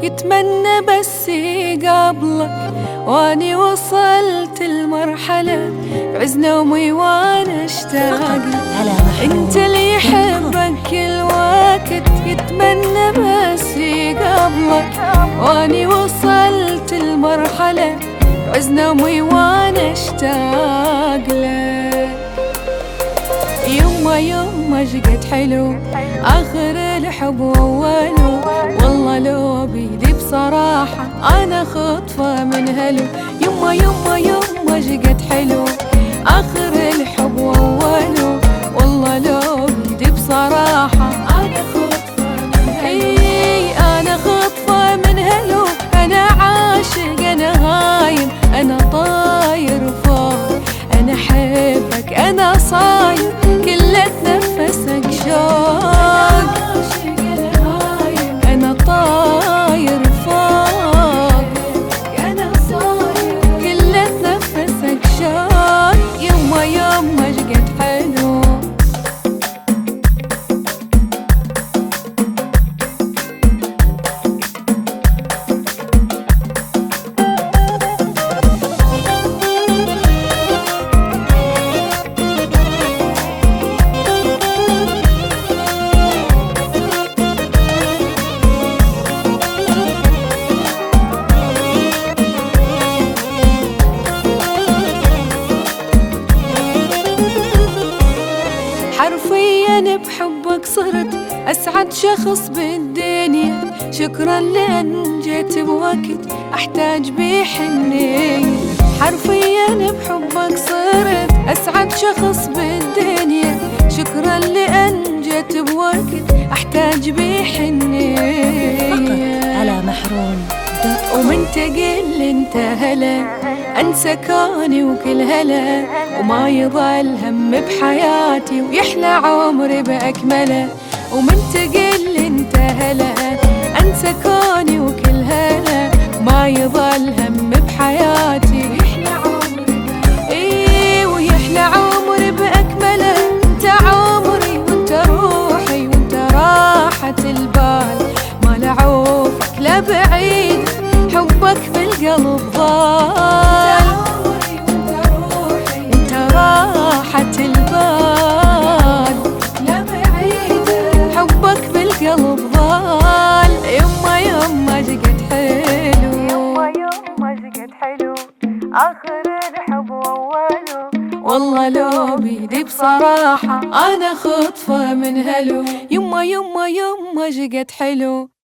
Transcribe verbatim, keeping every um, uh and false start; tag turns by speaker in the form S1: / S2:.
S1: يتمنى بس يقابلك، واني وصلت المرحلة بعز نومي وانا اشتاق. انت اللي يحبك كل وقت، يتمنى بس يقابلك، واني وصلت المرحلة بعز نومي وانا اشتاق لك. يما يما شقد حلو آخر الحب وأوله، والله لو بيدي بصراحة أنا خطفة من هلو. يما يما يما شقد حلو آخر الحب وأوله، والله لو بيدي بصراحة أنا خطفة من هلو. إي أنا خطفة من هلو، أنا عاشق أنا هايم أنا طاير فوق، أنا حبك أنا صاير كل نفسك شوق، أنا طاير فوق أنا صاير كل نفسك شوق. يما يما شقد حلو حرفياً بحبك صرت أسعد شخص بالدنيا، شكراً لأن جيت بوقت أحتاج بيه حنية. حرفياً بحبك صرت أسعد شخص بالدنيا، شكراً لأن جيت بوقت أحتاج بيه حنية.
S2: فقط على محروم.
S1: ومن تقل انت هلا انسى كوني وكل هلا، وما يضل هم بحياتي ويحلى عمري باكمله. ومن تقل انت هلا انسى كوني وكل هلا، ما يضل هم بحياتي ويحلى عمري. اي ويحلى عمري باكمله. انت عمري وانت روحي وانت راحة البال، ما لعوفك لا بعيد حبك بالقلب ضال. انت روحي انت راحة البال، لا بعيد حبك بالقلب ضال. يما يما شقد حلو،
S3: يما يما شقد حلو آخر الحب وأوله،
S1: والله لو بيدي بصراحة أنا خطفة من هلو. يما يما يما شقد حلو.